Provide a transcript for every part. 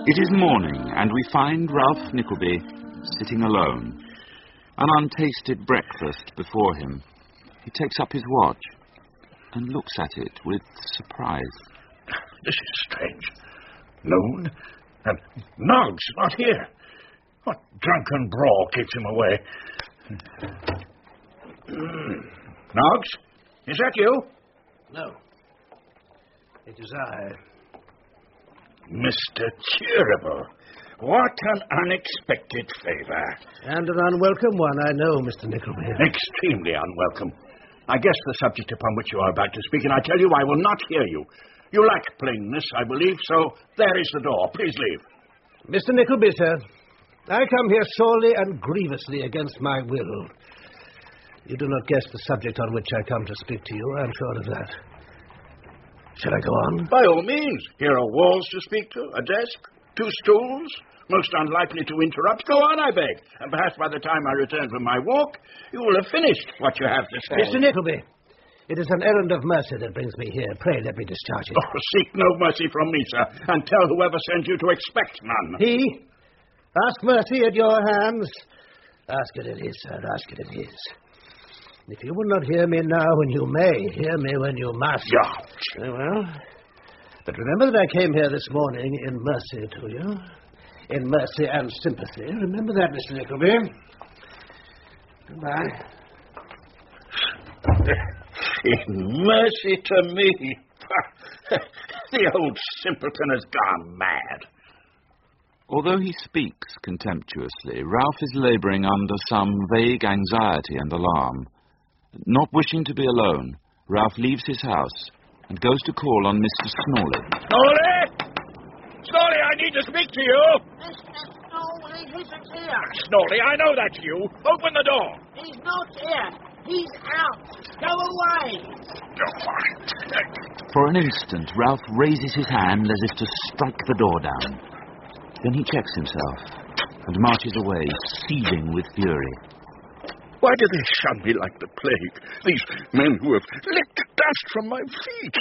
It is morning, and we find Ralph Nickleby sitting alone. An untasted breakfast before him. He takes up his watch and looks at it with surprise. This is strange. Noon, and Noggs not here. What drunken brawl keeps him away? Noggs, is that you? No. It is I. Mr. Cheeryble, what an unexpected favour. And an unwelcome one, I know, Mr. Nickleby. Extremely unwelcome. I guess the subject upon which you are about to speak, and I tell you I will not hear you. You lack plainness, I believe, so there is the door. Please leave. Mr. Nickleby, sir, I come here sorely and grievously against my will. You do not guess the subject on which I come to speak to you, I am sure of that. Shall I go on? By all means. Here are walls to speak to, a desk, 2 stools, most unlikely to interrupt. Go on, I beg. And perhaps by the time I return from my walk, you will have finished what you have to say. Mr. Nickleby, it is an errand of mercy that brings me here. Pray let me discharge it. Oh, seek no mercy from me, sir, and tell whoever sends you to expect none. He? Ask mercy at your hands. Ask it is, sir. Ask it is. If you will not hear me now when you may, hear me when you must. Yeah. Very well. But remember that I came here this morning in mercy to you. In mercy and sympathy. Remember that, Mr. Nickleby. Goodbye. In mercy to me. The old simpleton has gone mad. Although he speaks contemptuously, Ralph is labouring under some vague anxiety and alarm. Not wishing to be alone, Ralph leaves his house and goes to call on Mr. Snawley. Snawley! Snawley, I need to speak to you! Mr. Snawley isn't here. Snawley, I know that's you. Open the door. He's not here. He's out. Go away. For an instant, Ralph raises his hand as if to strike the door down. Then he checks himself and marches away, seething with fury. Why do they shun me like the plague? These men who have licked dust from my feet.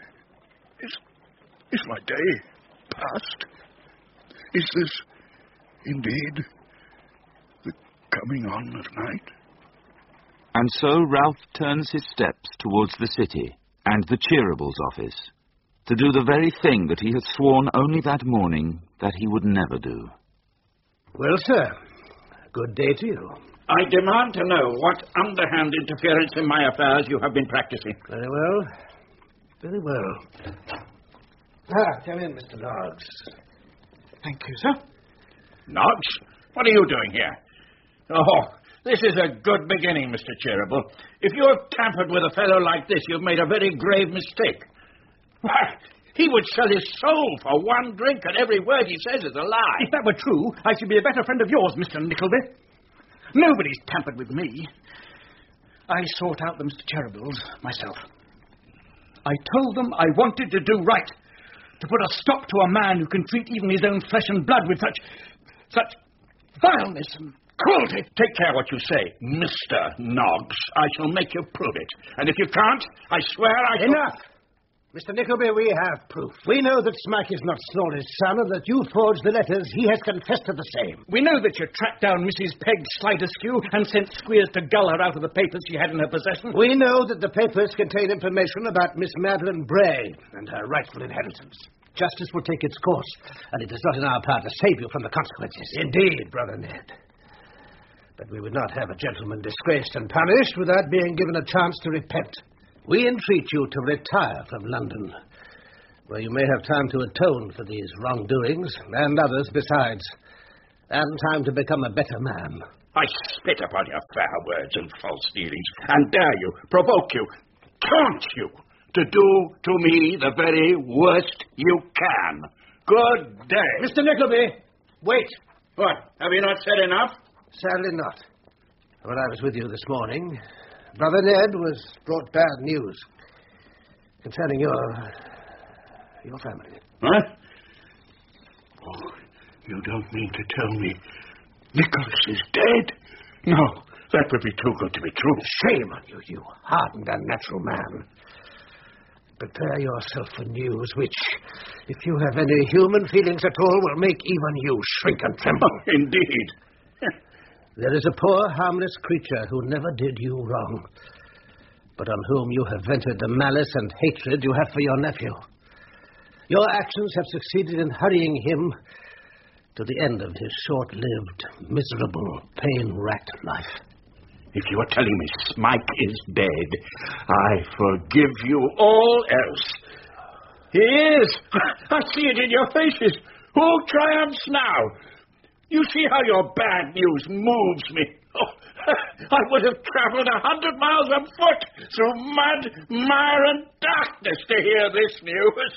Is my day past? Is this indeed the coming on of night? And so Ralph turns his steps towards the city and the Cheerybles' office to do the very thing that he had sworn only that morning that he would never do. Well, sir, good day to you. I demand to know what underhand interference in my affairs you have been practicing. Very well. Very well. Come in, Mr. Noggs. Thank you, sir. Noggs, what are you doing here? Oh, this is a good beginning, Mr. Cheeryble. If you have tampered with a fellow like this, you've made a very grave mistake. Why, he would sell his soul for one drink, and every word he says is a lie. If that were true, I should be a better friend of yours, Mr. Nickleby. Nobody's tampered with me. I sought out the Mr. Cheerybles myself. I told them I wanted to do right, to put a stop to a man who can treat even his own flesh and blood with such vileness and cruelty. Take care what you say, Mr. Noggs. I shall make you prove it. And if you can't, I swear I shall... Enough! Mr. Nickleby, we have proof. We know that Smack is not Snawley's son, and that you forged the letters. He has confessed to the same. We know that you tracked down Mrs. Peg Sliderskew and sent Squeers to gull her out of the papers she had in her possession. We know that the papers contain information about Miss Madeline Bray and her rightful inheritance. Justice will take its course, and it is not in our power to save you from the consequences. Indeed, Brother Ned. But we would not have a gentleman disgraced and punished without being given a chance to repent. We entreat you to retire from London, where you may have time to atone for these wrongdoings, and others besides, and time to become a better man. I spit upon your fair words and false dealings, and dare you, provoke you, taunt you, to do to me the very worst you can. Good day. Mr. Nickleby, wait. What, have you not said enough? Sadly not. When I was with you this morning, Brother Ned was brought bad news concerning your family. What? Oh, you don't mean to tell me Nicholas is dead? No, that would be too good to be true. Shame on you, you hardened, unnatural man. Prepare yourself for news which, if you have any human feelings at all, will make even you shrink and tremble. Indeed. There is a poor, harmless creature who never did you wrong, but on whom you have vented the malice and hatred you have for your nephew. Your actions have succeeded in hurrying him to the end of his short-lived, miserable, pain-racked life. If you are telling me Smike is dead, I forgive you all else. He is. I see it in your faces. Who triumphs now? You see how your bad news moves me. Oh, I would have traveled 100 miles on foot through mud, mire, and darkness to hear this news.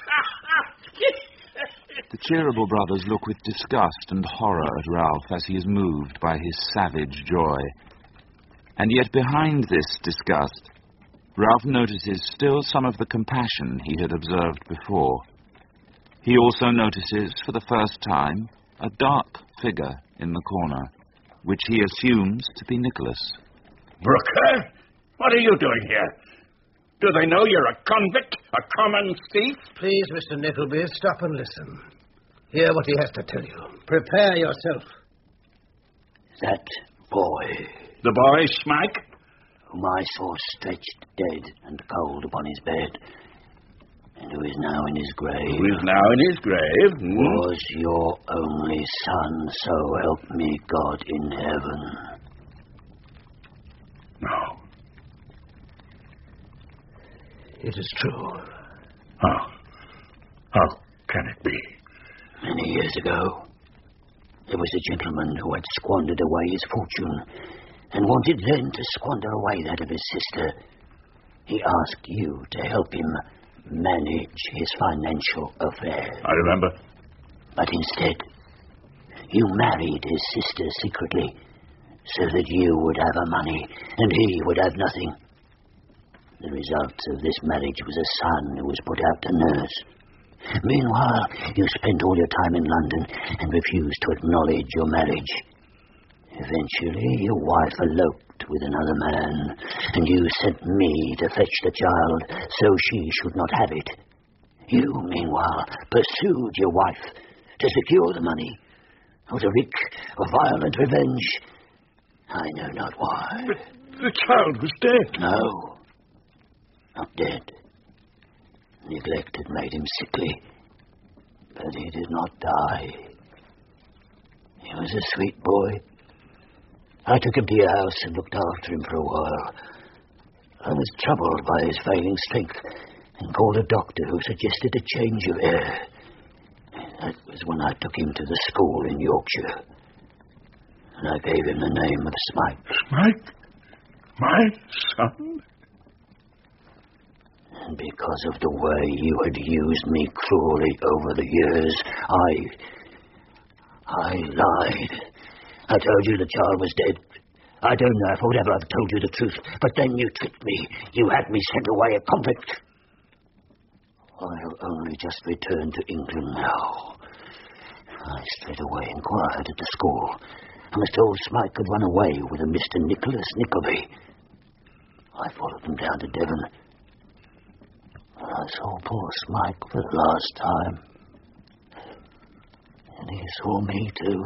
The Cheeryble brothers look with disgust and horror at Ralph as he is moved by his savage joy. And yet behind this disgust, Ralph notices still some of the compassion he had observed before. He also notices, for the first time, a dark figure in the corner, which he assumes to be Nicholas. Brooker, what are you doing here? Do they know you're a convict, a common thief? Please, Mr. Nickleby, stop and listen. Hear what he has to tell you. Prepare yourself. That boy, The boy, Smike? whom I saw stretched dead and cold upon his bed, and who is now in his grave, Who is now in his grave? was your only son, so help me God in heaven. No. It is true. How can it be? Many years ago, there was a gentleman who had squandered away his fortune and wanted then to squander away that of his sister. He asked you to help him manage his financial affairs. I remember. But instead, you married his sister secretly so that you would have her money and he would have nothing. The result of this marriage was a son who was put out to nurse. Meanwhile, you spent all your time in London and refused to acknowledge your marriage. Eventually, your wife eloped with another man, and you sent me to fetch the child so she should not have it. You, meanwhile, pursued your wife to secure the money, or to wreak a violent revenge. I know not why. But the child was dead. No, not dead. Neglect had made him sickly, but he did not die. He was a sweet boy. I took him to your house and looked after him for a while. I was troubled by his failing strength and called a doctor who suggested a change of air. That was when I took him to the school in Yorkshire, and I gave him the name of Smike. Smike? My son? And because of the way you had used me cruelly over the years, I lied. I told you the child was dead. I don't know if I would ever have told you the truth, but then you tricked me. You had me sent away a convict. I have only just returned to England now. I straight away inquired at the school and was told Smike had run away with a Mr. Nicholas Nickleby. I followed them down to Devon. I saw poor Smike for the last time. And he saw me too.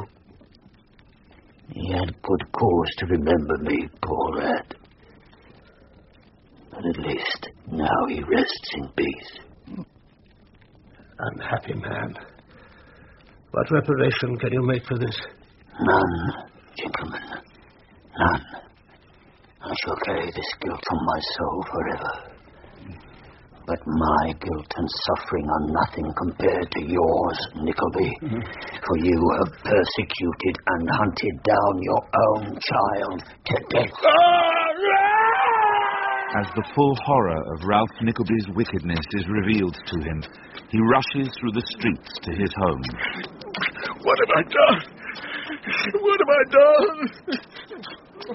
He had good cause to remember me, poor lad. But at least now he rests in peace. Unhappy man. What reparation can you make for this? None, gentlemen. None. I shall carry this guilt on my soul forever. But my guilt and suffering are nothing compared to yours, Nickleby. For you have persecuted and hunted down your own child to death. As the full horror of Ralph Nickleby's wickedness is revealed to him, he rushes through the streets to his home. What have I done? What have I done?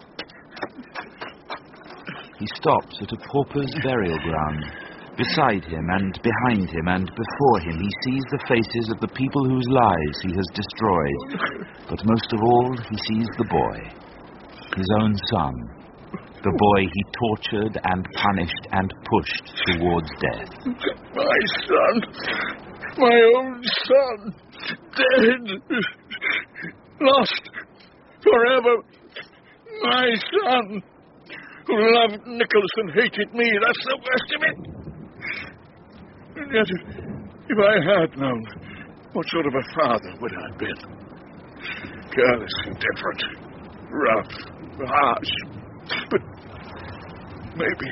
He stops at a pauper's burial ground. Beside him and behind him and before him he sees the faces of the people whose lives he has destroyed. But most of all he sees the boy, his own son, the boy he tortured and punished and pushed towards death. My son. My own son, dead, lost forever. My son, who loved Nicholas and hated me, that's the worst of it. And yet, if I had known, what sort of a father would I have been? Careless, indifferent, rough, harsh. But maybe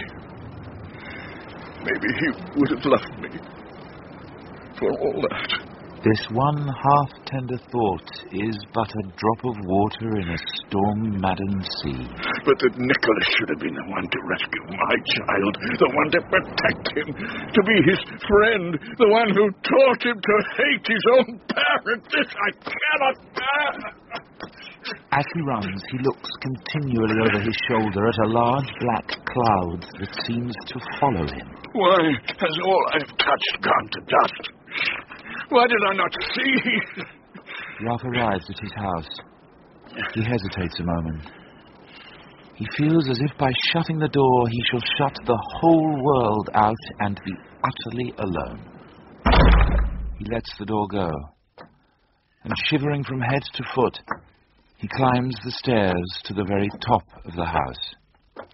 he would have loved me for all that. This one half-tender thought is but a drop of water in a storm-maddened sea. But that Nicholas should have been the one to rescue my child, the one to protect him, to be his friend, the one who taught him to hate his own parent, this I cannot bear. As he runs, he looks continually over his shoulder at a large black cloud that seems to follow him. Why has all I have touched gone to dust? Why did I not see? Ralph arrives at his house. He hesitates a moment. He feels as if by shutting the door he shall shut the whole world out and be utterly alone. He lets the door go, and shivering from head to foot, he climbs the stairs to the very top of the house.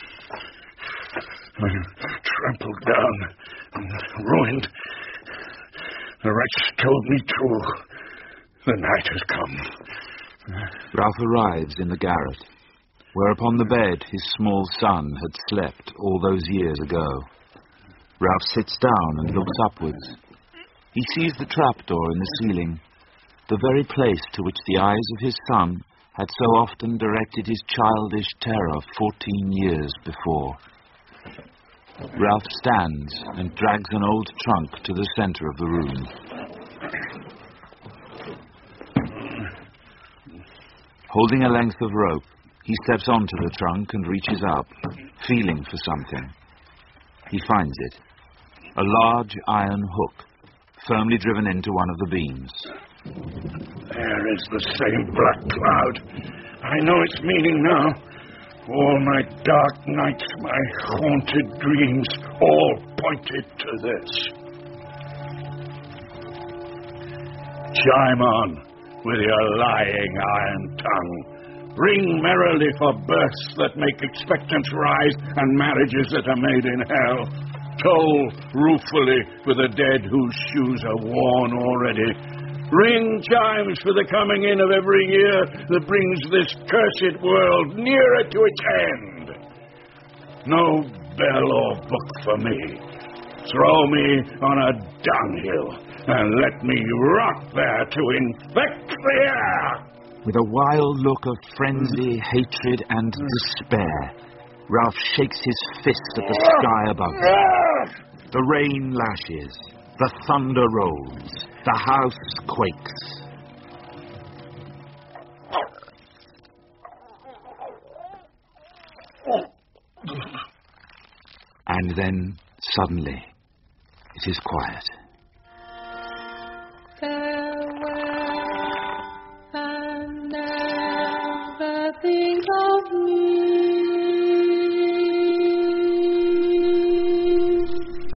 I'm trampled down and ruined. The wretch told me too. The night has come. Ralph arrives in the garret, where upon the bed his small son had slept all those years ago. Ralph sits down and looks upwards. He sees the trapdoor in the ceiling, the very place to which the eyes of his son had so often directed his childish terror 14 years before. Ralph stands and drags an old trunk to the center of the room. Holding a length of rope, he steps onto the trunk and reaches up, feeling for something. He finds it. A large iron hook, firmly driven into one of the beams. There is the same black cloud. I know its meaning now. All my dark nights, my haunted dreams, all pointed to this. Chime on with your lying iron tongue. Ring merrily for births that make expectants rise and marriages that are made in hell. Toll ruefully for the dead whose shoes are worn already. Ring chimes for the coming in of every year that brings this cursed world nearer to its end. No bell or book for me. Throw me on a dunghill and let me rot there to infect the air. With a wild look of frenzy, hatred, and despair, Ralph shakes his fist at the sky above him. The rain lashes. The thunder rolls. The house quakes. And then, suddenly, it is quiet.